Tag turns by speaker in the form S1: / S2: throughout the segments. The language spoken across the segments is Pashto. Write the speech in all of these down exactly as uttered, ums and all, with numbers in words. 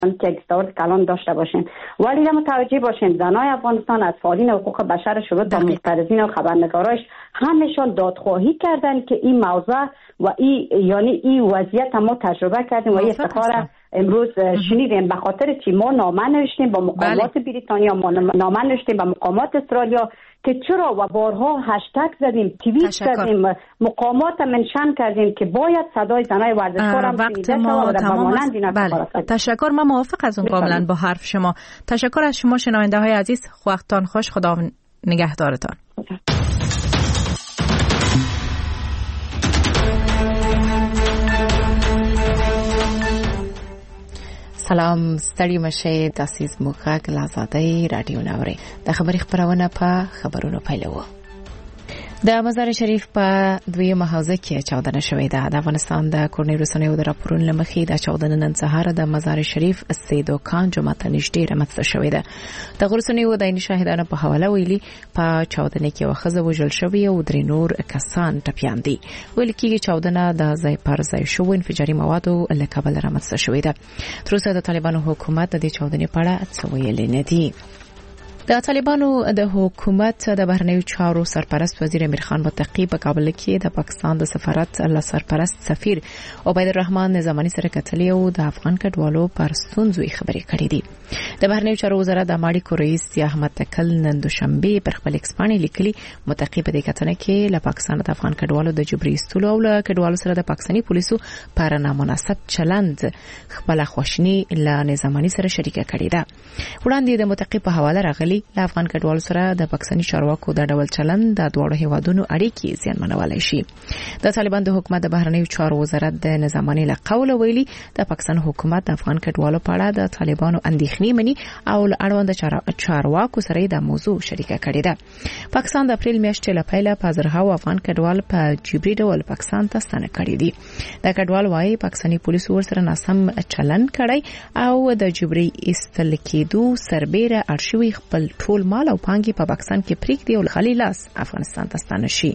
S1: که اگزدار کلان داشته باشیم. ولی را متوجه باشیم زنای افغانستان از فعالین حقوق بشر شروع تا معترضین و خبرنگاراش همشان دادخواهی کردند که این موضوع و این یعنی این وضعیت ما تجربه کردیم و این افتخار امروز شنیدیم. به خاطر چی ما نامه نوشتیم با مقامات بریتانیا، ما نامه نوشتیم با مقامات استرالیا که چرا و بارها هشتگ زدیم، توییت زدیم، مقامات منشن کردیم که باید صدای زنای ورزشکار هم شنیده شود و تمام
S2: بله. تشکر. من موافق از اون کاملا با حرف شما. تشکر از شما شنونده های عزیز. وقتتان خوش. خدا نگهدارتان.
S3: سلام، ستړي مشه. تاسو زموږ لازاده رادیو نوري د خبري خبرونه په خبرونو پیلوو. د مزار شریف په دویمه حوزه کې چاودنه شوې ده. د افغانستان د کورنۍ رسنیو د راپورونو لمخې د چاودنې نن سهار د مزار شریف سیدو کان جومات ته نږدې رامنځته شوې ده. د رسنیو د عیني شاهدانو په حواله ویلي په چاودنې کې یوه ښځه وژل شوې او درې نور کسان ټپیان دي. ویل کېږي چاودنه د ځای پر ځای شوو انفجاري موادو له کبله رامنځته شوې ده. تر اوسه د طالبانو حکومت د دې چاودنې په اړه څه ویلي نه دي. د طالبانو د حکومت د بهرنیو چارو سرپرست وزیر امیر خان متقی په کابل کې د پاکستان د سفارت له سرپرست سفیر عبید الرحمن نظامانی سره کتلې او د افغان کډوالو پر ستونزو خبرې کړې دي. د بهرنیو چارو وزارت د ماړی رئیس احمد تکل نن دوشنبه پر خپل ایکس باندې لیکلي متقی په دې کتنه کې له پاکستان د افغان کډوالو د جبري استولو او له کډوالو سره د پاکستاني پولیسو پر نامناسب چلند خپل خواشنی له نظامانی سره شریکه کړې ده. وړاندې د متقی په حواله راغلي له افغان کډوالو سره د پاکستاني چارواکو د ډول چلند د دوه هیوادونو اړیکې زیانمنولای شي. د طالبان د حکومت د بهرنیو چارو وزارت د نظامانی له قوله ویلي د پاکستان حکومت د افغان کډوالو په اړه د طالبانو اندېښنې مني او له اړوند چارواکو سره د موضوع شریکه کړې ده. پاکستان د اپریل میاشتې له پیله په زرهاو افغان کډوال په جبري ډول پاکستان ته ستنه کړي دي. د کډوال وايي پاکستاني پولیسو ورسره ناسم چلند کړی او د جبري استل کېدو سربېره ارشیوي خپل ټول مال او پانګي په پاکستان کې پریږدي او خالي لاس افغانستان ته ستنه شي.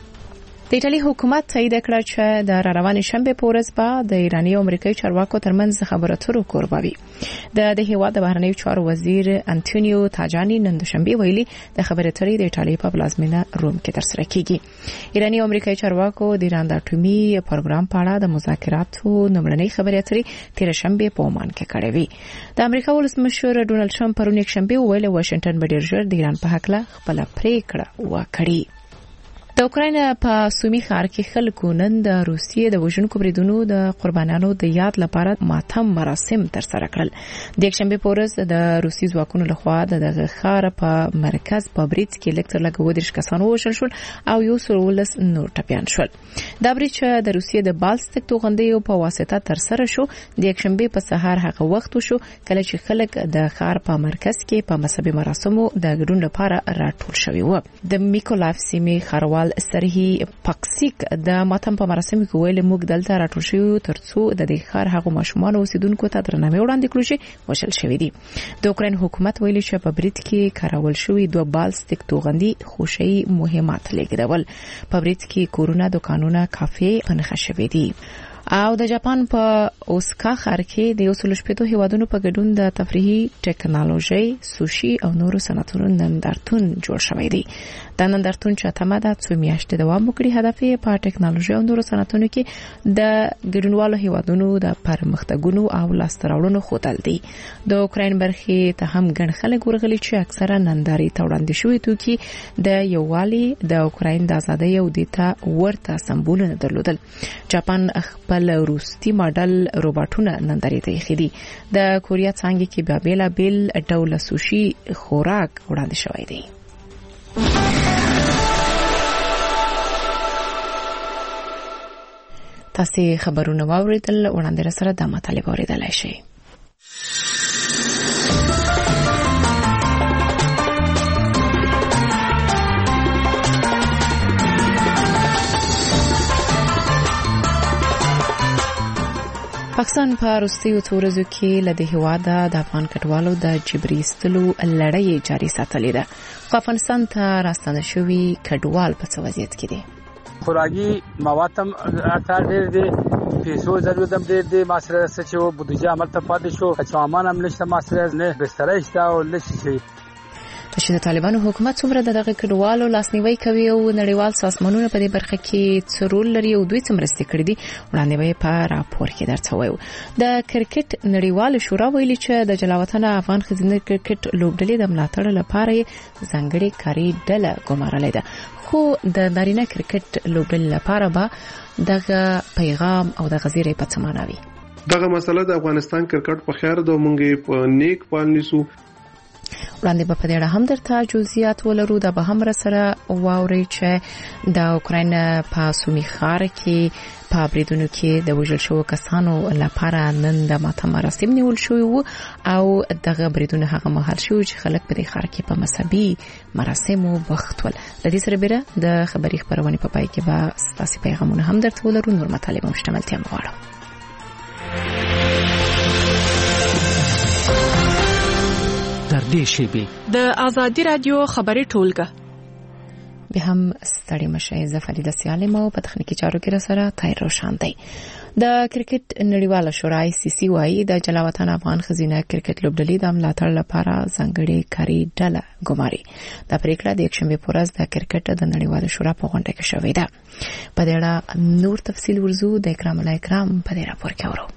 S3: د ایټالي حکومت تایید کړ چې د روانې شنبه په ورځ به د ایراني او امریکایي چارواکو ترمنځ خبرو اترو کوربوي. د د هیواد د بهرنیو چارو وزیر انټونیو تاجانی نن دوشنبه ویلي د خبرو اترې د ایټالي په پلازمینه روم کې ترسره کیږي. ایراني او امریکایي چارواکو د ایران د اټومي پروګرام په اړه د مذاکراتو نمړنۍ خبرو اترې تیر شنبه په عمان کې کړې وي. د امریکا ولسمشر ډونالد ټرمپ پرون یک شنبه ویل واشنگټن به ډیر ژر د ایران په حق له خپل پریکړه وکړي. د اوکراین په سومي ښار کې خلکو نن د روسیې د وژونکو بریدونو د قربانیانو د یاد لپاره ماتم مراسم ترسره کړل. د یکشنبه په ورځ د روسي ځواکونو لخوا د دغه ښار په مرکز په برید کې لکتر لګو درش کسان وژل شول او یو سل ولس نور ټپیان شول. دا برید چې د روسیې د بالستیک توغندیو په واسطه ترسره شو د یکشنبه په سهار هغه وخت شو کله چې خلک د ښار په مرکز کې په مذهبي مراسمو د ګډون لپاره راټول شوي وو. د میکولایف سیمې ښاروال سرهی پاکسیک د ماتم په مراسمو کې ویل موږ دلته راټول شوو ترڅو د دې ښار هغه ماشومان اوسیدونکو ته درناوی وړاندې کړو چې وشل شوی دي. د اوکراین حکومت ویلي چې په برید کې کارول شوی دوه بالستیک توغندي خوشي مهمات لګیدل. په برید کې کورونه، دکانونه، کافې پنځه شوي دي. او د جاپان په اوساکا ښار کې د یو سل شپږ هیوادونو په ګډون د تفریحي ټیکنالوژي، سوشي او نورو صنعتونو نندارتون جوړ شوی دی. د نندارتون چې تمه ده څو میاشتې دوام وکړي. هدف یې په ټیکنالوژي او نورو صنعتونو کې د ګډونوالو هیوادونو د پرمختګونو او لاسته راوړنو ښودل دي. د اوکراین برخې ته هم ګڼ خلک ورغلي چې اکثره ننداري ته وړاندې شوي توکي د یووالي د اوکراین د ازادۍ او د تا ورته سمبولونه درلودل. جاپان خپل روسي ماډل روباټونه ننداري ته یې د کوریا څنګه کې بیا بیل بیل ډول سوشي خوراک وړاندې شوی دی. تاسو خبرونه واوریدل، وړاندې سره د مطالب اوریدلای شئ. پاکستان په وروستیو څو ورځو کې له د هیواد د افغان کډوالو د جبري ایستلو لړۍ جاري ساتلې ده. خو افغانستان ته راستنه شوي کډوال په څه وضعیت کې دي؟
S4: خوراکي مواد هم اثر ډېر دي پیسو ضرورت هم ډېر دی، ما سره څه چې و بودیجه هملته پاتې شو، سامان هم نشته، ما سره نه بستره شته او نه شي.
S3: چې د طالبانو حکومت څومره د دغه کډوالو لاسنیوي کوي او نړیوال سازمانونه په دې برخه کې څه رول لري او دوی څه مرستې کړې دي، وړاندې به په راپور کې درته وایو. د کرکټ نړیوال شورا ویلي چې د جلاوطن افغان ښځینه کرکټ لوبډلې د ملاتړ لپاره ځانګړې کاري ډله ګمارلې ده، خو د نارینه کرکټ لوبډلې لپاره به دغه پیغام او د غزيرې په څه معنا وي.
S5: دغه مسله د افغانستان کرکټ په خیر د مونږه په نیک پالنیسو
S3: وړاندې په دې اړه هم درته جزئیات ولرو. د به هم سره واوري چې د اوکراین په سومي ښار کې په بریدونو کې د وژل شوو کسانو لپاره نن د ماتم مراسم نیول شوی وو او دغه بریدونه هغه مهال شو چې خلک په دې ښار کې په مذهبي مراسمو بوخت ول. د دې سره بیره د خبري خبرونه په پای کې به ستاسو پیغامونه هم درته ولرو. نور مطالب مشتملتیا مغواړم.
S6: در دې شیبې
S7: د ازادي رادیو خبري ټولګه
S3: به هم ستړي مشه. زه فریده سیالم او په تخنیکی چارو کې را سره تای روشان دی. د کرکټ نړیواله شورا آی سی سی وايي د جلاوطن افغان ښځینه کرکټ لوبډلې د ملاتړ لپاره ځانګړې کاري ډله ګماري. دا پریکړه د یکشنبه په ورځ د کرکټ د نړیواله شورا په غونډه کې شوې ده. په دې اړه نور تفصیل ورزو د اکرام الله اکرام په دې راپور کې اورو.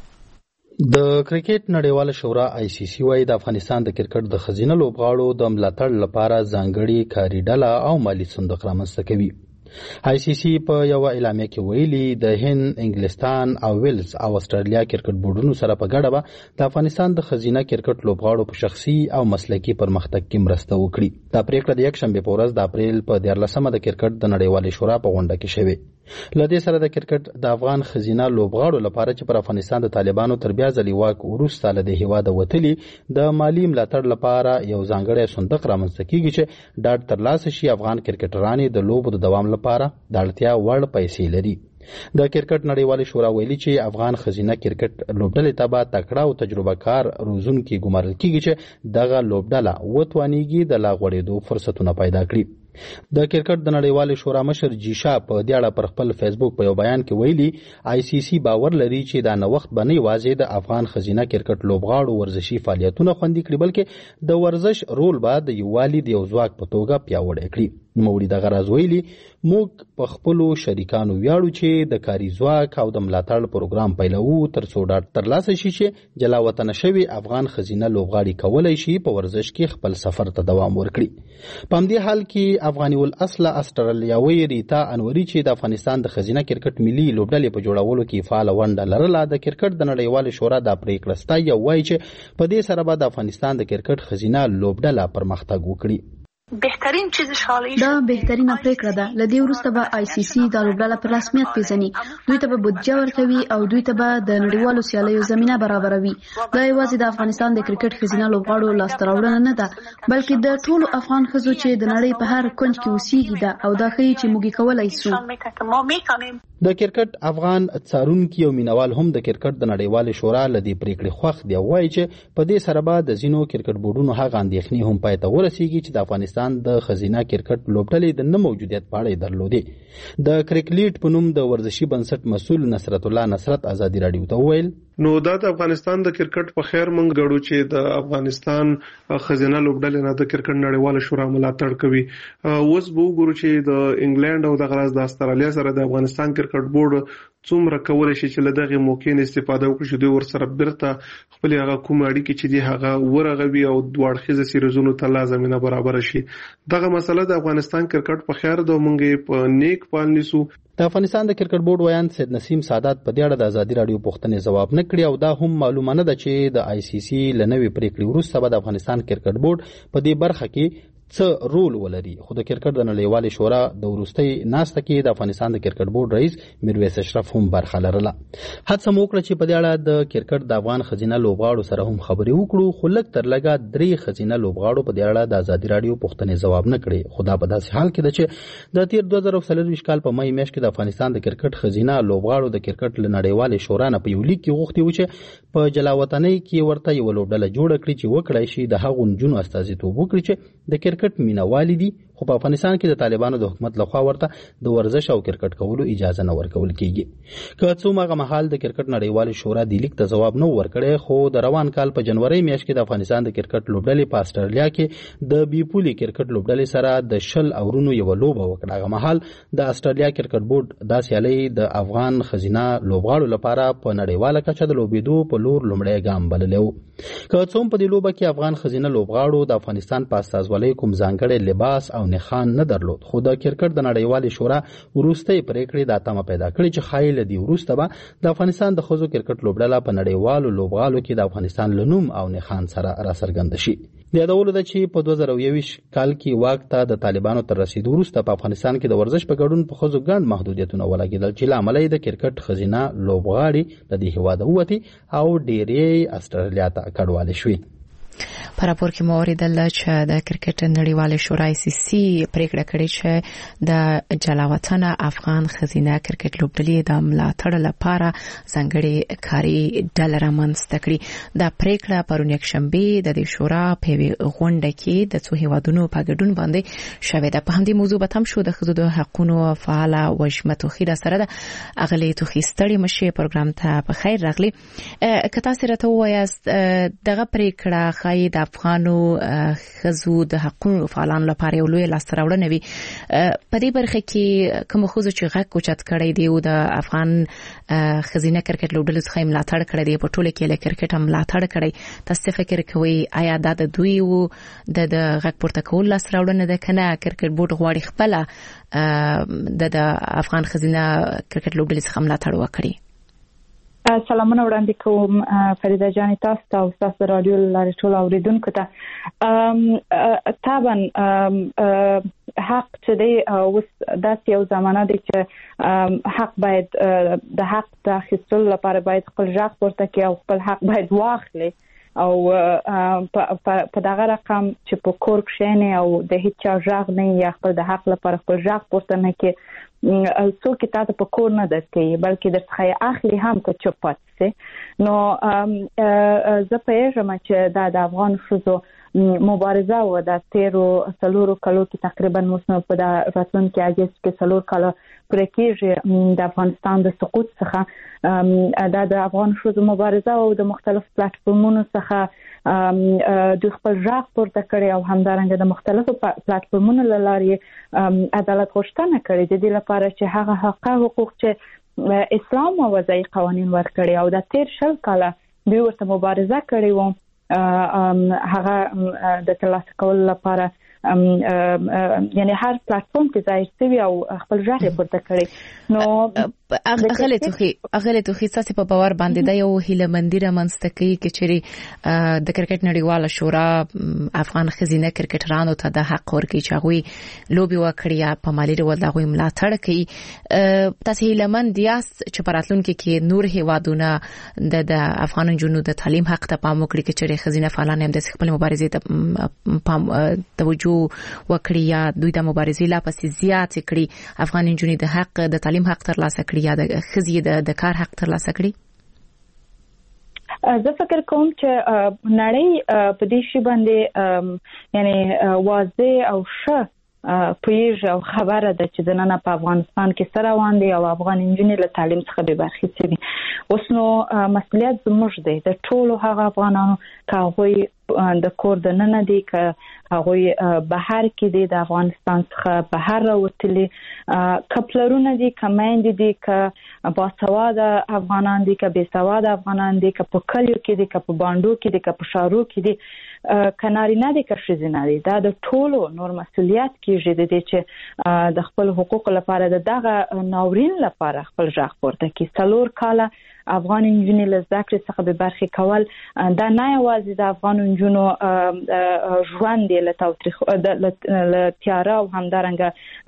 S8: د کرکټ نړیواله شورا آی سی سی وايي د افغانستان د کرکټ د ښځینه لوبغاړو د ملاتړ لپاره ځانګړې کاري ډله او مالی صندوق رامنځته کوي. آی سی سی په یو اعلامیه کې ویلي د هند، انګلستان او ویلز او استرالیا کرکټ بورډونو سره په ګډه به د افغانستان د ښځینه کرکټ لوبغاړو په شخصي او مسلکي پرمختګ کې مرسته وکړي. دا پریکړه د یکشنبه په ورځ د اپریل په دیارلسمه د کرکټ د نړیوالې شورا په غونډه کې شوې. لدې سره د کرکټ د افغان ښځینه لوبغاړو لپاره چې پر افغانستان د طالبانو تر بیا ځلې واک وروسته له دې هیواده وتلي د مالی ملاتړ لپاره یو ځانګړی صندوق رامنځته کیږي چې ډاډ ترلاسه شي افغان کرکټرانې د لوبو د دوام لپاره د اړتیا وړ پیسې لري. د کرکټ نړیوالې شورا ویلي چې افغان ښځینه کرکټ لوبډلې ته به تکړه او تجربه کار روزونکي ګمارل کیږي چې دغه لوبډله وتوانیږي د لا غوړېدو فرصتونه پیدا کړي. د کرکټ د نړیوالې شورا مشر جیشا په دې اړه پر خپل فیسبوک په یو بیان کې ویلي آی سی سی باور لري چې دا نوښت به نه یوازې د افغان ښځینه کرکټ لوبغاړو ورزشي فعالیتونه خوندي کړي بلکې د ورزش رول به د یووالي د یو ځواک په توګه پیاوړی کړي. نوموړي دغه راز ویلي موږ په خپلو شریکانو ویاړو چې د کاري ځواک او د ملاتړ پروګرام پیلوو ترڅو ډاډ ترلاسه شي چې جلاوطن شوي افغان ښځینه لوبغاړي کولی شي په ورزش کې خپل سفر ته دوام ورکړي. په همدې حال کې افغاني الاصله استرالیاوي ریتا انوري چې د افغانستان د ښځینه کرکټ ملي لوبډلې په جوړولو کې فعال ونډه لرله د کرکټ د نړیوالې شورا د پریکړه ستایي او وایي چې په دې سره به د افغانستان د کرکټ ښځینه لوبډله پرمختګ وکړي.
S9: بهترین چیزش حاله
S10: دا بهترینه پریکړه ده. لدې وروسته به آی سی سی د لوبډله په رسمیت پیژني، دوی ته به بودجه ورکوي او دوی ته به د نړیوالو سیالیو زمينه برابروي. دا یوازې د افغانستان د کرکټ ښځینه لوبغاړو لاسته راوړنه نه ده بلکې د ټولو افغان ښځو چې د نړۍ په هر کونج کې اوسېږي ده او دا ښیي چې موږ کولای شو.
S8: د کرکټ افغان څارونکي او مینوال هم د کرکټ د نړیوالې شورا لدې پریکړې خوښ دي او وایي چې په دې سره به د ځینو کرکټ بورډونو هغه اندېښنې هم پای ته ورسیږي چې د افغانستان د ښځینه کرکټ لوبډلې د نه موجودیت په اړه یې درلودې. د کرکټ په نوم د ورزشي بنسټ مسؤل نصرت الله نصرت ازادي راډیو ته وویل
S5: نو دا د افغانستان د کرکټ په خیر مونږ غړو چې د افغانستان خزینه لوبډلې نه د کرکټ نړیواله شورا ملاتړ کوي. اوس به وګورو چې د انګلند او د غراز د استرالیا سره د افغانستان کرکټ بورډ څومره کولای شي چې له دغه موقع نه استفاده وکړي چې دوی ورسره برته خپل هغه کوم اړیکې چې دی هغه ورغوي او دواړخیزه سیریزونو ته لازمینه برابر شي. دغه مسله د افغانستان کرکټ په خیر د مونږ په نیک پالنیسو.
S8: د افغانستان د کرکټ بورډ ویان سید نسیم سادات په دې اړه د ازادي راډیو پوښتنې ځواب نه کړی او دا هم معلومه نه ده چې د آی سی سی لنوي پریکړې وروسته به د افغانستان کرکټ بورډ په دې برخه کې څه رول ولري. خو د کرکټ د نړیوالې شورا د وروستۍ ناسته کې د افغانستان د کرکټ بورډ رئیس میرویس اشرف هم برخه لرله. هڅه مو وکړه چې په دې اړه د کرکټ د افغان ښځینه لوبغاړو سره هم خبرې وکړو خو لږ تر لږه درې ښځینه لوبغاړو په دې اړه د ازادي راډیو پوښتنې ځواب نه کړي. خو دا په داسې حال کې ده چې د تیر دوه زره څلرویشت کال په مې میاشت کې د افغانستان د کرکټ ښځینه لوبغاړو د کرکټ له نړیوالې شورا نه په یو لیک کې غوښتي و چې په جلاوطنۍ کې ورته یو لوبډله جوړه کړي چې وکړای شي د هغو نجونو استازیتوب وکړي چې د کرکټ مینوالي دي خو په افغانستان کې د طالبانو د حکومت لخوا ورته د ورزش او کرکټ کولو اجازه نه ورکول کیږي. که څو مغه محل د کرکټ نړیوال شورا د لیک ته جواب نه ورکړي، خو د روان کال په جنوري میاشت کې د افغانستان د کرکټ لوبډلې په استرالیا کې د بیپولي کرکټ لوبډلې سره د شل اورونو یو لوبه وکړه. هغه محل د استرالیا کرکټ بورډ دا سیالي د افغان خزینه لوبغاړو لپاره په نړیواله کچه د لوبېدو په لور لومړی ګام بللی و. که څو په دې لوبه کې افغان خزینه لوبغاړو د افغانستان په استازولۍ کوم ځانګړی لباس او نښان نه درلود، خو د کرکټ د نړیوالې شورا وروستۍ پریکړې دا تمه پیدا کړې چې ښایي له دې وروسته به د افغانستان د ښځو کرکټ لوبډله په نړیوالو لوبغالو کې د افغانستان له نوم او نښان سره راڅرګنده شي. د یادولو ده چې په دوه زره یوویشت کال کې واک ته د طالبانو تر رسیدو وروسته په افغانستان کې د ورزش په ګډون په ښځو ګڼ محدودیتونه ولګېدل چې له امله یې د کرکټ ښځینه لوبغاړي د دې هېواده ووتې او ډېرې استرالیا ته کډوالې شوې.
S3: په راپور کې مو اوریدل چې د کرکټ نړیوال شورا آی سی سی پریکړه کړې چې د جلاوطن افغان خزینه کرکټ لوبډلې د ملاتړ لپاره ځانګړې کاري ډله رامنځته کړي. دا پریکړه پرون یکشنبه د دې شورا په غونډه کې د څو هیوادونو په ګډون باندې شوې ده. په همدې موضوع به هم شو د ښځو د حقوقو فعال وشمه توخي سره د اغلي توخي ستړي مشه پروګرام ته په خیر راغلي. که تاسو راته وایاست دغه پریکړه خای د افغانو خزو د حقوقو فعالانو لپاره یو لوی لاسته راوړنه وي. په دې برخه کې کوم خزو چې غږ اوچت کړی دی او د افغان خزینه کرکټ لوبډلې څخه ملاتړ کړی دی، په ټوله کې له کرکټ هم ملاتړ کړی، تاسو فکر کوئ آیا دا د دوی وو د غږ پورته کول لاسته راوړنه ده کنه کرکټ بورډ غواړي خپل د افغان خزینه کرکټ لوبډلې څخه ملاتړ وکړي؟
S11: سلامونه وړاندې کوم فریده جان، تاسو ته او تاسو رادیو لاري ټول اوریدونکو ته. طبعا حق چې دی اوس داسې یو زمانه دی چې حق باید د حق د اخیستلو لپاره باید خپل غږ پورته کړي او خپل حق باید واخلي او په دغه رقم چې په کور کښېني او د هیڅ چا غږ نه یا خپل د حق لپاره خپل غږ پورته نه کړي، څوک تاسو په کور نه درکوي بلکې درڅخه اخلي هم که چوپ پاتې سي. نو زه پوهیږم چې دا د افغان ښځو مبارزه و د تیرو څلورو کالو کې تقریبا اوس نو په راتلونکي اجازه کې څلور کاله پوره کېږي د افغانستان د سقوط څخه. دا د افغان ښځو مبارزه او د مختلف پلیټفارمونو څخه د خپل غږ پورته کړي او همدارنګه د مختلفو پلیټفارمونو له لارې عدالت غوښتنه کړې د دې لپاره چې هغه حقوق چې اسلام او وضعي قوانين ورکړي او د تیر شل کاله دوی ورته مبارزه کړې و هغه د ترلاسه کولو لپاره یعنی هر پلیټفارم کې ځای شوی او خپل ژغ پورته کړي. نو
S3: اغله توخي اغله توخي تاسو په باور باندې دا یو هیله مندیره منځته کوي چې چیرې د کرکټ نړیواله شورا افغان خزینه کرکټرانو ته د حق ورکړي چې هغه لوبي وکړي په مالی ډول دا غوي ملاتړ کوي. تاسو هیله مند یاست چې پراتلونکو کې نور هیوادونه د افغان جنونو د تعلیم حق ته پام وکړي چې چیرې خزینه فعالان هم د خپل مبارزې ته پام توجه وکړي یا دوی د مبارزې لا پسې زیات کړي، افغان جنونو د حق د تعلیم حق ترلاسه کړي یا د خزې د کار حق ترلاسه کړي؟
S11: زه فکر کوم چې نړۍ په دې شی باندې یعنی واضح او ښه پوهیږي او خبره ده چې د نن په افغانستان کې سره روان دي او افغان انجنیر له تعلیم څخه به برخې دي. اوس نو مسؤلیت زموږ دی د ټولو هغه افغانانو کاغوي د کور د نن دي که هغه بهر کې دي د افغانستان څخه بهر راوتلي کپلرونه دي کماند دي که باسواده افغانان دي که بې سواده افغانان دي که په کلیو کې دي که په باندو کې دي که په شارو کې دي کنارینه دي که ښځینه دي، دا د ټولو نور مسؤلیت کیږي د دې چې د خپل حقوقو لپاره د دغه ناورین لپاره خپل غږ پورته کړي. څلور کاله افغان انجنیر له زده کړې څخه به برخې کول دا نه یوازې د افغان انجونو ژوند له تاوتریخ له تیاره او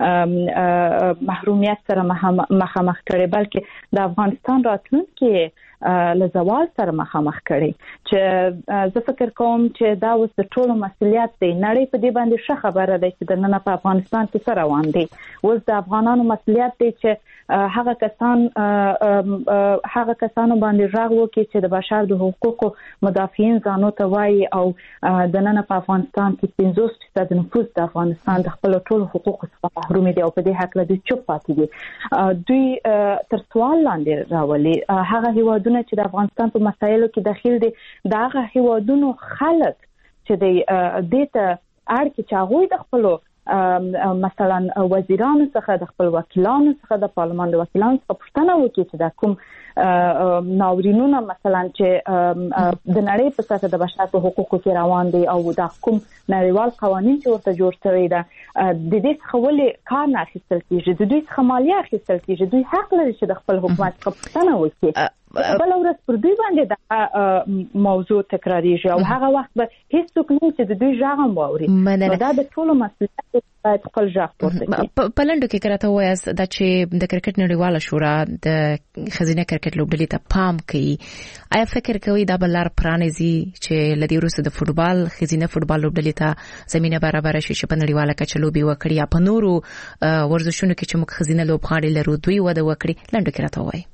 S11: همدارنګه محرومیت سره مخامخ کړي، بلکې د افغانستان راتلونکي له زوال سره مخامخ کړي چې زه فکر کوم چې دا اوس د ټولو مسؤلیت دی. نړۍ په دې باندې ښه خبره ده چې د نن په افغانستان کې څه روان دي. اوس د افغانانو مسؤلیت دی چې هغه کسان هغه کسانو باندې راغ وکړي چې د بشر د حقوقو مدافعین ځانو ته وایي او د نن په افغانستان کې پنځوس فیصد نفوس د افغانستان د خپل ټولو حقوقو څخه محروم دي او په دې حق له چوپ پاتې دي. دوی تر سوال لاندې راولي هغه هیوادونه چې د افغانستان په مسایلو کې داخل دي دا هغه هیوادونو خلک چې د دې ته اړ کې چې هغه د خپل مثلا وزیرانو څخه د خپل وکیلانو څخه د پارلمان د وکیلانو څخه پوښتنه وکړي چې دا کوم ناورینونه مثلا چې د نړۍ په سطح د بشر په حقوقو کې روان دي او دا کوم نړیوال قوانين چې ورته جوړ شوی دا د دې څخه ولې کار نه اخیستل کیږي، د دوی څخه مالیه اخیستل کیږي. دوی حق لري چې د خپل حکومت څخه پوښتنه وکړي. بل ورځ پر دوی باندې دا موضوع تکراریږي او هغه وخت به هیڅوک نه چې د دوی ژغ هم واوري. دا د ټولو مسؤلیت باید خپل ژغ پورته کړي.
S3: په لنډو کې کراته وایاست دا چې د کرکټ نړیواله شورا د خزینه کرکټ لوبډلې ته پام کوي. آیا فکر کوي دا بل لار پرانیزي چې لدی وروسته د فوتبال خزینه فوتبال لوبډلې ته زمينه برابر شي چې په نړیواله کچه لوبي وکړي یا په نورو ورزشونو کې چې موږ خزینه لوبغاړي لرو دوی وده وکړي؟ لنډو کې راته وایي.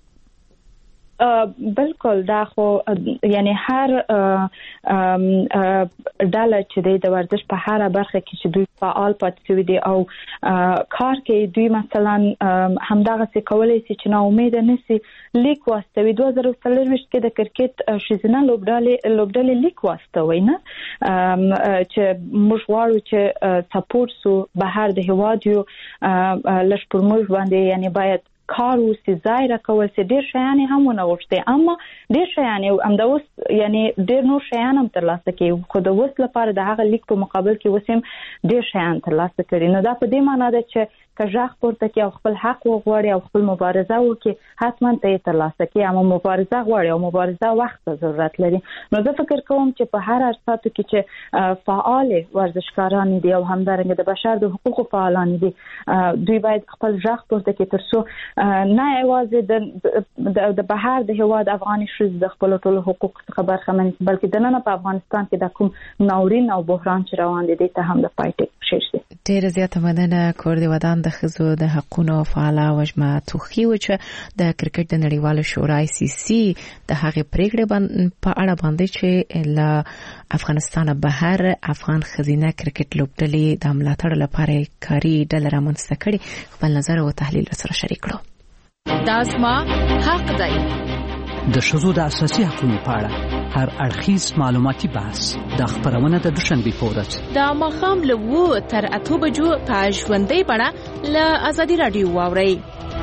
S11: بالکل دا خو یعنی هر ډله چې د ورزش په هر برخه کې چې دوی فعال پاتې شوي دي او کار کوي دوی مثلا همدغه څه کولای شي چې نا امید نه سي لیک واستوي. دوه زره څلرويشت کې د کرکټ شیزنه لوبډلې لوبډلې لیک واستوي نه چې موږ غواړو چې سپورټ سو بهر د هواد یو لږ پر موږ باندې یعنی باید کار وسي ځای راکول سي ډیر شیان هم ونه غوښتي اما ډیر شیان هم د اوس یعنی ډیر نور شیان هم تر لاسه کوي خو د اوس لپاره د هغه لیک په مقابل کې وسیم ډیر شیان تر لاسه کړي. نو دا په دې معنی ده چې که ژغ پورته کوي او خپل حق وغواړي او خپل مبارزه وکړي حتما ته تر لاسه کوي اما مبارزه غواړي او مبارزه وخت ضرورت لري. نو زه فکر کوم چې په هر ارتباط کې چې فعال ورزشکاران دي او همدارنګه د بشر د حقوقو فعالان دي دوی باید خپل ژغ پورته کوي تر څو نه یوازې د د بهر د هواد افغاني شوز د خپل ټولو حقوق څخه برخمن بلکې د نن په افغانستان کې د کوم ناورین او بحران چې روان دي ته هم د پایټ شي.
S3: ډیره زیاته مننه کور دی ودان د خزو د حقونو فعاله وجمه توخی و چې د کرکټ د نړیواله شورا آی سی سی د هغې پریکړې په اړه باندې چې له افغانستان بهر افغان خزینه کرکټ لوبډلې د ملاتړ لپاره کاري ډله رامنځته کړي خپل نظر او تحلیل سره شریک کړو.
S7: دا زما حق دی.
S6: د ښځو د اساسي حقوقو په اړه هر اړخیز معلوماتي بحث د خبرونه د دوشنبه په ورځ
S7: د ماښام له اوه تر اته بجو په ژوندۍ بڼه له ازادي رادیو واورئ.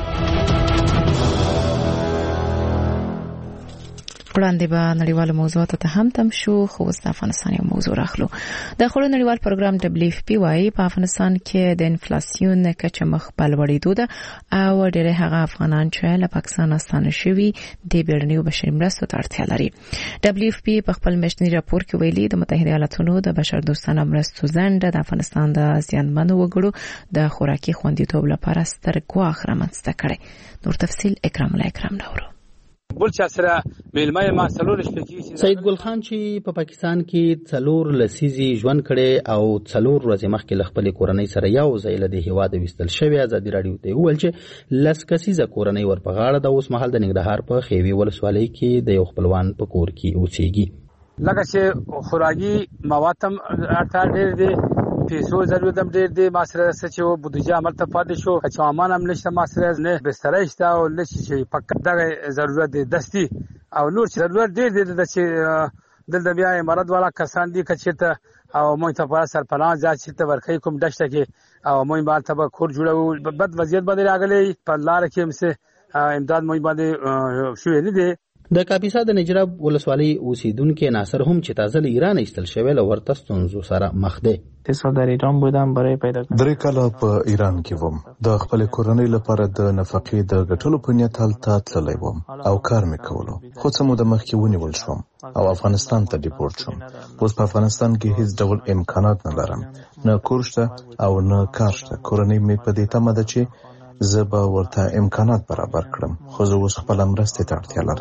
S3: وړاندې به نړیوالو موضوعاتو ته هم تم شو خو اوس د افغانستان یو موضوع راخلو. د خړو نړیوال پروګرام دبلیو اف پی وايي په افغانستان کې د انفلاسیون کچه مخ په لوړېدو ده او ډېر هغه افغانان چې له پاکستان ستانه شوي د بیړنیو بشري مرستو ته اړتیا لري. دبلیو اف پی په خپل میاشتني راپور کې ویلي د متحده ایالاتونو د بشردوستانه مرستو ځنډ د افغانستان د زیانمنو وګړو د خوراکي خوندیتوب لپاره ستر ګواښ رامنځته کړی. نور تفصیل اکرام الله اکرام راوړو.
S4: بل چا سره ملمه ما څلور شپږی
S8: سید ګل خان چې په پاکستان کې څلور لسیزي ژوند کړي او څلور ورځې مخکې له خپل کورنۍ سره یو ځای له د هیواد وستل شوی ازادي رادیو ته ویل چې لس کسیزه کورنۍ ورپغاړه د اوس مهال د ننګرهار په خیوي ولسوالۍ کې د یو خپلوان په کور کې اوسېږي.
S4: لکه چې خوراکي مواد هم اړتیا ډېر دي پیسو ضرورت هم ډېر دی ما سره څه چې بودیجه عملته پاتې شو چې سامان هم نشته ما سره نه بستر شته او لږ چې پکې دغه ضرورت دی دستي او نور ضرورت ډېر دی چې دلته بیا امارات والا کسان دي کچته او موږ ته په سرپناه ځای چې ورخې کوم دشته کې او موږ باندې به کور جوړو بد وضعیت باندې راغلي په لار کې همسه امداد موږ باندې شوې نه دی.
S8: د کاپیسا د نجراب ولسوالۍ اوسیدونکو ناصر هم چې تازه له ایران ایستل شوی له ورته ستونزو سره مخ دی.
S12: تاسو در ایران بودم برای پیدا کردن
S13: درې کاله په ایران کې وم د خپل کورنۍ لپاره د نفقې د ګټلو په نیت هلته تللی وم او کار مې کولو خو څه موده مخکې ونیول شوم او افغانستان ته ډیپورټ شوم. اوس په افغانستان کې هیڅ ډول امکانات نه لرم نه کور شته او نه کار شته. کورنۍ مې په دې تمه ده چې زه به ورته امکانات برابر کړم خو زه اوس خپل مرستې ته اړتیا لرم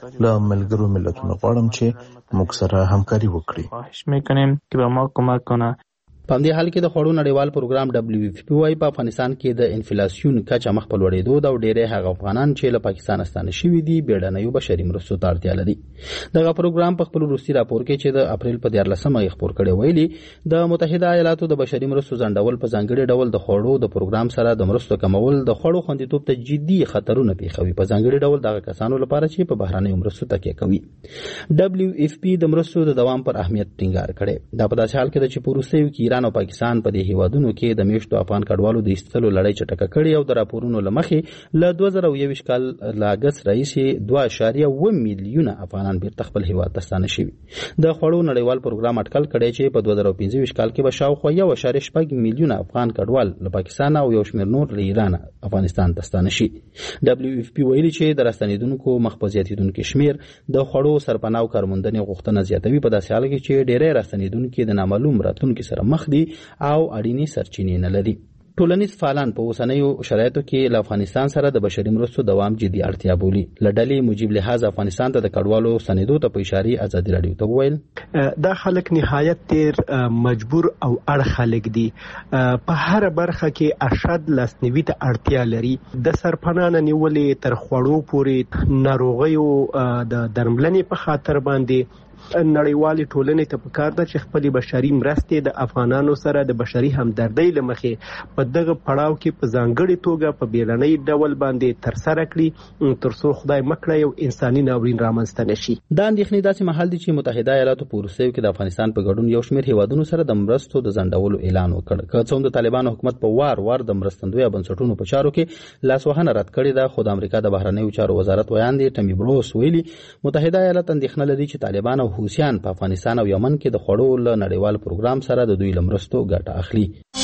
S13: له ملګرو ملتونو غواړم چې موږ سره همکاري وکړي.
S12: خواهش میکنیم که به ما کمک کنه.
S8: په دې حال کې د خوړو نړیوال پروګرام دبليو اف پی وايي په افغانستان کې د انفلیسیون کچه مخ په لوړېدو دا ډېری هغه افغانان چې له پاکستان ستانه شوي دي بیړنیو بشري مرستو ته اړتیا لري. دغه پروګرام په خپل وروستي راپور کې چې د اپریل په دیارلسمه یې خپور کړی ویلي د متحده ایالاتو د بشري مرستو ځنډول په ځانګړي ډول د خوړو د پروګرام سره د مرستو کمول د خوړو خوندیتوب ته جدي خطرونه پیښوي، په ځانګړي ډول دغه کسانو لپاره چې په بهرنیو مرستو تکیه کوي. دبليو اف پی د مرستو د دوام پر اهمیت ټینګار کړی. دا په داسې حال کې چې په وروستیو کې ایران او پاکستان په هیوادونو کې د میشتو افغان کډوالو د ایستلو لړۍ چټکه کړې او د راپورونو له مخې له دوه زره یو کال له اګست راهیسې دوه اعشاریه اوه میلیونه افغانان بیرته خپل هیواد ته ستانه شوي. د خوړو نړیوال پروګرام اټکل کړی چې په دوه زره پنځه کال کې به شاوخوا یو اعشاریه شپږ میلیونه افغان کډوال له پاکستان او یو شمېر نور له ایران افغانستان ته ستانه شي. دبليو اف پی ویلي چې د راستنیدونکو مخ په زیاتیدونکو شمېر د خوړو سرپناه او کارموندنې غوښتنه زیاتوي، په داسې حال کې چې ډېری راستنیدونکو د نامعلوم راتلونکو سره مخ دي او اړینې سرچینې نه لري. ټولنیز فعالان په اوسنیو شرایطو کې له افغانستان سره د بشري مرستو دوام جدي اړتیا بولي. له ډلې موجب لحاظ افغانستان ته د کډوالو ستنېدو ته په اشاره ازادي راډیو ته وویل
S14: دا خلک نهایت ډېر مجبور او اړ خلک دي، په هر برخه کې ارشد لاسنیوي ته اړتیا لري، د سرپناه نیولې تر خوړو پورې ناروغیو د درملنې په خاطر باندې نړیوالې ټولنې ته پکار ده چې خپل بشري مرستې د افغانانو سره د بشري همدردۍ لمخې په دغه پړاو کې په ځانګړي توګه په بیړنۍ ډول باندې ترسره کړي ترڅو خدای مکړه یو انساني ناورین رامنځته نشي.
S8: دا اندېښنې داسې مهال دي چې متحده ایالاتو په وروستیو کې د افغانستان په ګډون یو شمېر هیوادونو سره د مرستو د ځنډولو اعلان وکړ. که څه هم د طالبانو حکومت په وار وار د مرستندویه بنسټونو په چارو کې لاسوهنه رد کړې ده، خو د امریکا د بهرنیو چارو وزارت ویاندې ټمي بروس ویلي متحده ایالات اندېښنه لري چې طالبان او حوثیان په افغانستان او یمن کې د خوړو له نړیوال پروګرام سره د دوی لمرستو ګټه اخلي.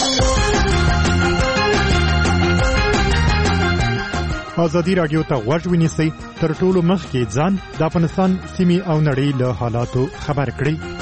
S15: ازادي راډیو ته غوږ ونیسئ، تر ټولو مخکې ځان د افغانستان سیمې او نړۍ له حالاتو خبر کړئ.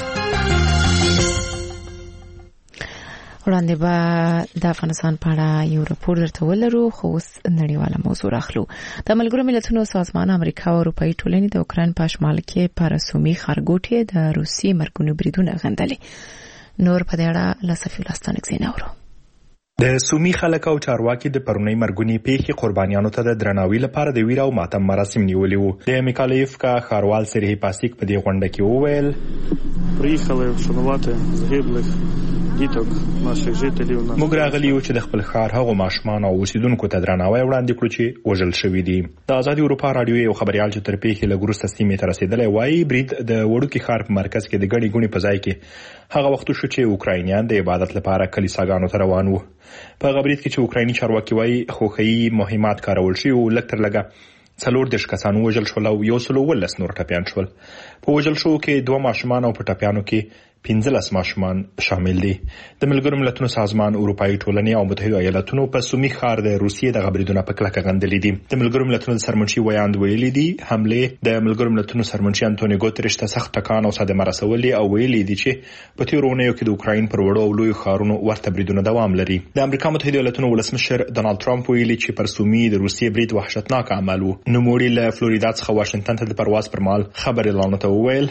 S3: وړاندې به د افغانستان په اړه یو راپور درته ولرو، خو اوس نړیواله موضوع راخلو. د ملګرو ملتونو سازمان امریکا او اروپایي ټولنې د اوکراین په شمال کې په رسومي ښارګوټي د روسي مرګونو بریدونه غندلې. نور په دې اړه له صفي لاستانک زیناورو.
S16: د سومي خلک او چارواکي د پرونی مرګونی پیښې قربانیانو ته د درناوي لپاره د ویر او ماتم مراسم نیولي وو. د میکالایف کا ښاروال سریه پاسیک په دې غونډه کې وویل
S17: приїхали вшанувати загиблих ديتوک наших жителів.
S16: موږ راغلي یو چې د خپل ښار هغو ماشومان او اوسیدونکو ته درناوی وړاندې کړو چې وژل شوي دي. د ازادي اروپا راډیو یو خبريال چې تر پیښې لږ وروسته سیمې ته رسېدلی وایي برید د وړوکي ښار په مرکز کې د ګڼې ګوڼې په ځای کې هغه وخت شو چې اوکراینیان د عبادت لپاره کلیساګانو ته روان وو. په هغه برید کې چې اوکرایني چارواکي وایي خوښیي مهمات کارول شوي وو، لږ تر لږه څلور دېرش کسان وژل شول او یو سل اوولس نور ټپیان شول. په وژل شوو کې دوه ماشومان او په ټپیانو کې پنځلس ماشومان شامل دي. د ملګرو ملتونو سازمان، اروپایي ټولنې او متحده ایالاتونو په سومي ښار د روسیې د غبرګون په کلکه غندلې دي. د ملګرو ملتونو سرمنشي ویاند ویلي دي حمله د ملګرو ملتونو سرمنشي انټونیو ګوتریش ته سخت ټکان او صدمه رسولې او ویلي دي چې په تیرو اونیو کې د اوکراین پر وړو او لوی ښارونو ورته بریدونه دوام لري. د امریکا متحده ایالاتونو ولسمشر ډونالد ټرمپ ویلي چې پر سومي د روسیې برید وحشتناک عمل وو. نوموړي له فلوریدا څخه واشنگټن ته د پرواز پر مهال خبر اعلان ته وویل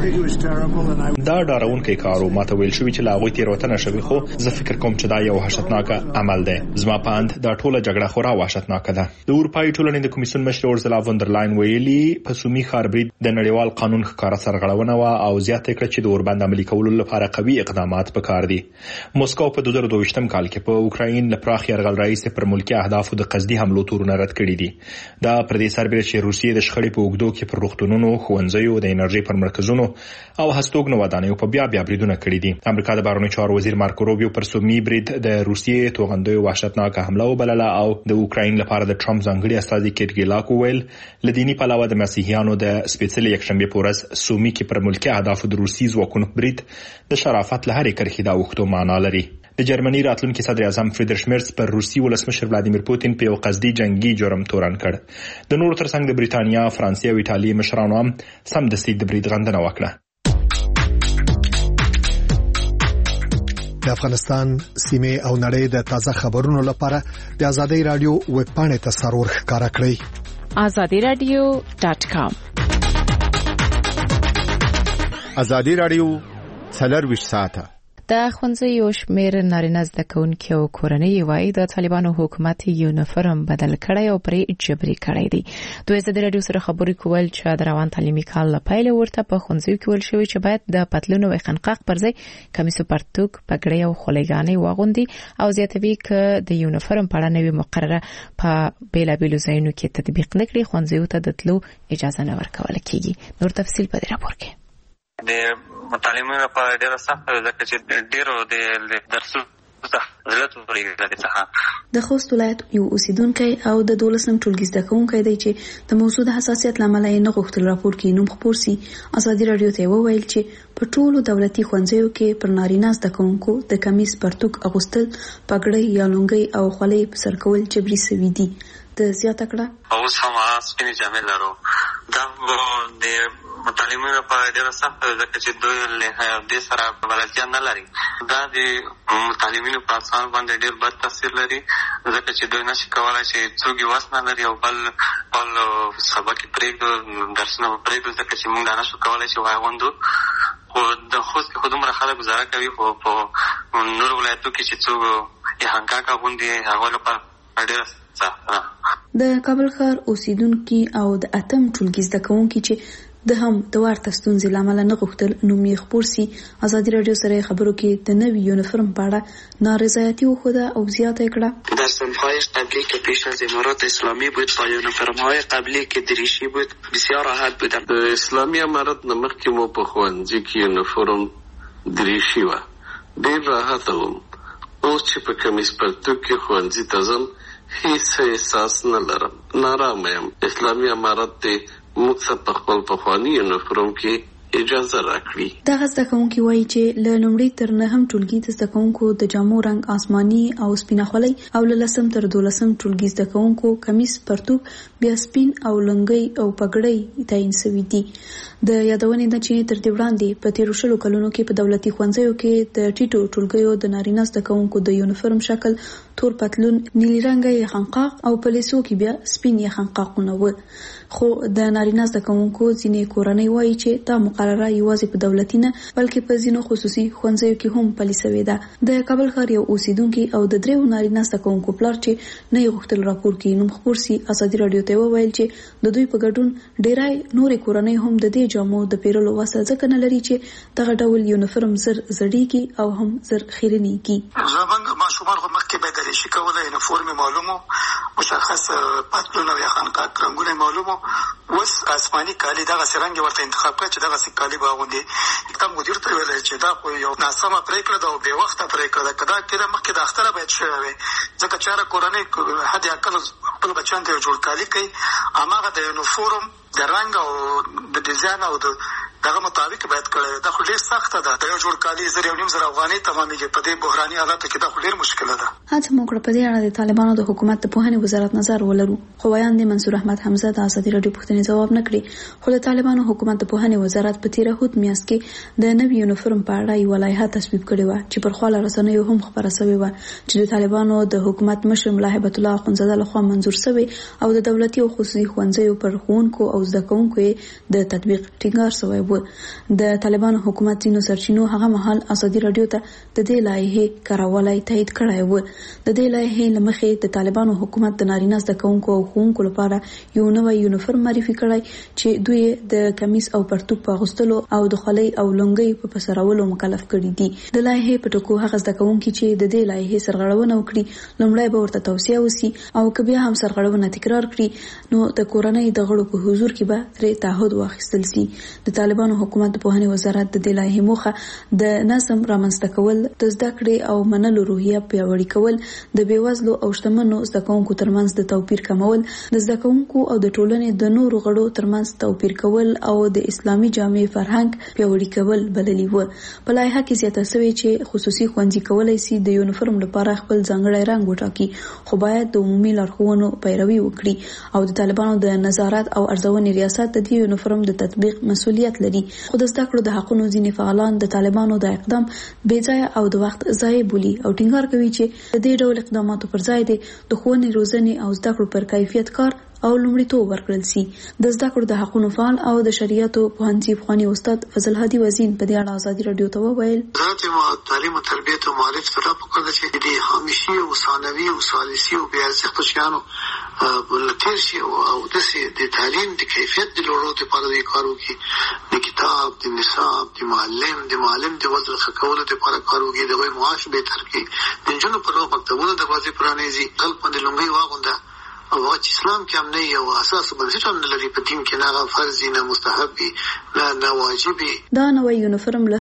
S16: دا ډارونکی کار و، ماته ویل شوی چې لا غوي تیروتنه شوی، خو زه فکر کوم چې دا یو وحشتناک عمل دی. زما په اند دا ټوله جګړه خورا وحشتناک ده. د اروپایي ټولنې د کمیسیون مشر اورزلا وندرلاین ویلي په سومي ښار برید د نړیوال قانون ښکاره سرغړونه و او زیاته کړه چې د اوربند عملي کولو لپاره قوي اقدامات پکار دي. موسکو په دوه زره دوه کال کې په اوکراین له پراخ یرغل رئیس پر ملکی اهدافو د قصدي حملو تورونه رد کړي دي. دا پر دې سربېره چې روسیې د شخړې په اوږدو کې پر روغتونونو، ښوونځیو، د انرژي پر مرکزونو او هستوګنو ودانیو په بیا بیا بریدونه کړي دي. امریکا د بهرنیو چارو وزیر مارکو روبیو پر سومي برید د روسیې توغندیو وحشتناک حمله وبلله او د اوکراین لپاره د ټرمپ ځانګړي استازي کیرګیلاک وویل لدینی پلاوه د مسیحیانو د سپېڅلې یکشنبه په ورځ سومي کې پر ملکی اهدافو د روسي ځواکونو برید د شرافت له هرې کرښې دا وختو معنا لري. د جرمني راتلونکي صدر اعظم فریدریش مرز پر روسي ولسمشر ولادیمیر پوتین په یو قصدي جنگي جرم تورن کړ. د نورو ترڅنګ د بریتانیا، فرانسې او ایټالیا مشرانو هم سمدستي د برید غندنه وکړه.
S18: د افغانستان سیمه او نړۍ د تازه خبرونو لپاره د ازادي رادیو ویب پاڼې ته سرور ښکارا کړئ.
S7: azadi radio dot com
S19: ازادي رادیو څلرویشت ساعته.
S3: د ښوونځیو شمېر نارینه زده کوونکي او کورنۍ وایي د طالبانو حکومت یونیفورم بدل کړی او پرې جبري کړی دی. دوی ازادي رادیو سره خبرې کول چې د روان تعلیمي کال له پیله ورته په ښوونځیو کې ویل شوي چې باید د پتلون او خنقاق پر ځای کمیس او پرتوګ پګړۍ او خولګانې واغوندي او زیاتوي چې د یونیفورم په اړه نوې مقرره په بیلابیلو ځایونو کې تطبیق نکړي ښوونځیو ته د تلو اجازه نه ورکول کیږي. نور تفصیل په دې راپور کې.
S20: د متعلمینو لپاره ډېره سخته ده ځکه چې ډېرو د درسونو ضرورت ورېږي څخه.
S10: د خوست ولایت یو اوسیدونکی او د دولسم ټولګي زده کوونکی دی چې د موضوع د حساسیت له امله یې نه غوښتل راپور کې نوم خپور سي. ازادي رادیو ته وویل چې په ټولو دولتي ښوونځیو کې پر نارینه زده کوونکو د کمیس پرتوګ اغوستل، پګړۍ یا لونګۍ او خولۍ په سر کول جبري سوي دي. د زیاته کړه
S20: اوس هم سپینې جامې لرو. دا د متعلمینو لپاره ډېره سخته ده ځکه چې دوی له دې سره بلدتیا نه لري. دا د متعلمینو په اذهان باندې ډېر بد تاثیر لري ځکه چې دوی نشي کولی چې څوک یې وس نه لري او بل بل سبق یې پرېږدو، درسونه به پرېږدو ځکه چې موږ دا نشو کولی چې واغوندو. خو د خوست کې خو دومره خلک ګزاره کوي، خو په نورو ولایتو کې چې څوک یې هنګاک اغوندي هغوی لپاره ډېره سخته ده.
S10: د کابل ښار اوسیدونکي او د اتم ټولګي زده کوونکي چې د هم د ورته ستونزې له امله نه غوښتل نوم یې خپور سي، ازادي رادیو سره خبرو کې د نوي یونیفرم په اړه نارضایتي وښوده او زیاته کړه.
S21: در سنهای قبلی که پیش از امارات اسلامی بود با یونیفرم‌های قبلی که دریشی بود بسیار راحت بودم.
S22: د اسلامی امارات نه مخکې مو په ښوونځي کې یونیفرم دریشي وه، ډېر راحت وم. اوس چې په کمیس پرتوګ کې ښوونځي ته ځم هیڅ احساس نه لرم، نارامه یم. اسلامي امارات دې موږ څه په خپل پخواني یونیفورم کې اجازه راکړي.
S10: دغه زده کوونکي وایي چې له لومړي تر نهم ټولګي د زده کوونکو د جامو رنګ آسماني او سپینه خولۍ او له لسم تر دولسم ټولګي زده کوونکو کمیس پرتوګ بیا سپین او لنګۍ او پګړۍ تعین سوي دي. د یادونې ده چې تر دې وړاندې په تیرو شلو کلونو کې په دولتي ښوونځیو کې د ټیټو ټولګیو د نارینه زده کوونکو د یونیفورم شکل تور پتلون، نیلي رنګه خنقاق او په لیسو کې بیا سپین خنقاقونه و. خو د نارینه زده کوونکو ځینې کورنۍ وایي چې دا مقرره یوازې په دولتي نه بلکې په ځینو خصوصي ښوونځیو کې هم پلي سوې ده. د کابل ښار یو اوسیدونکي او د دریو نارینه زده کوونکو پلار چې نه یې غوښتل راپور کې نوم خپور سي، ازادي رادیو ته وویل چې د دوی په ګډون ډېری نورې کورنۍ هم د دې جامو د پیرلو وسه ځکه نه لري چې دغه ډول یونیفورم زر زړیږي او هم زر خیرنېږي.
S23: زمونږ ماشومان خو مخکې به دریشي کوله، یونیفورم معلومو، مشخص پتلون او خنقاق رنګونه معلومو. اوس آسماني کالي دغسې رنګ ورته انتخاب کړه چې دغسې کالي به اغوندي. کتاب مدیر ته ویلی چې دا خو یو ناسمه پرېکړه ده او بې وخته پرېکړه ده. که دا کېده مخکې د اختره باید شوی وی، ځکه چې هره کورنۍ حد اقل خپل بچیانو ته یو جوړ کالي کوي، هماغه د یونیفورم د رنګ او د ډیزاین او د دغه مطابق باید کړی. دا خو ډېر سخته ده. د یو جوړ کالي زر یو نیم زر افغانۍ تمامېږي. په دې بحراني حالاتو کې دا خو ډېر مشکله ده.
S10: هڅه مو کړه په دې اړه د طالبانو د حکومت د پوهنې وزارت نظر ولرو، خو ویان دی منصور احمد حمزه د ازادي رادیو پوښتنې ځواب نه کړي. خو د طالبانو حکومت د پوهنې وزارت په تیره هوت میاشت کې د نوي یونیفورم په اړه یوه لایحه تصویب کړې وه چې پر خوا له رسنیو هم خپره سوې وه چې د طالبانو د حکومت مشر ملا هیبت الله اخندزاده لخوا منظور سوې او د دولتي او خصوصي ښوونځیو پر ښوونکو او زده کوونکو یې د تطبیق ټینګار سوی و. د طالبانو حکومت ځینو سرچینو هغه مهال ازادي رادیو ته د دې لایحې کارولی تایید کړی و. د دې لایحې له مخې د طالبانو حکومت د نارینه زده کوونکو او ښوونکو لپاره یو نوی یونیفورم معرفي کړی چې دوی د کمیس او پرتوګ په اغوستلو او د خولۍ او لنګۍ په پسرولو مکلف کړي دي. د لایحې په ټکو هغه زده کوونکي چې د دې لایحې سرغړونه وکړي لومړی به ورته توصیه وسي او که بیا هم سرغړونه تکرار کړي نو د کورنۍ د غړو په حضور کې به ترې تعهد واخیستل سي. د طالبانو حکومت د پوهنې وزارت د دې لایحې موخه د نظم رامنځته کول، د زده کړې او منلو روحیه پیاوړې کول، د بېوزلو او شتمنو زده کوونکو ترمنځ د توپیر کمول، د زده کوونکو او د ټولنې د نورو غړو ترمنځ توپیر کول او د اسلامي جامع فرهنګ پیاوړي کول بللي و. په لایحه کې زیاته شوې چې خصوصي ښوونځي کولی سي د یونیفورم لپاره خپل ځانګړی رنګ وټاکي، خو باید د عمومي لارښوونو پیروي وکړي او د طالبانو د نظارت او ارزونې ریاست د دې یونیفورم د تطبیق مسؤلیت لري. خو د زده کړو د حقونو ځینې فعالان د طالبانو د اقدام بې ځایه او د وخت ضایع بولي او ټینګار کوي چې د دې ډول اقداماتو پر ځای د ښوونې، روزنې او زده کړو پر کیفیت کار او لومړیتوب ورکړل شي. د زده کړو د حقوقو فعال او د شریعتو پوهنځي پخوانی استاد فضل هادي وزین په دې اړه ازادي رادیو ته وویل
S23: وزارت تعلیم او تربیت او معرفت سره په کار چې د همیشي او ثانوي او ثالثي او بیا ارزښت شیانو ولتر شي او د د تعلیم د کیفیت د لوړولو لپاره د کارو کې د کتاب د نصاب د معلم د معلم د وزن خکولو لپاره کارو کې د غوي معاش به تر کې د جنو پر مکتبونو د بازي پرانیزي خپل په لومړی واغونده او چې اسلام کې هم نه یو اساس بنسټ هم لري په دین کې نه فرض نه مستحب نه نه واجب.
S10: دا نوې یونیفورم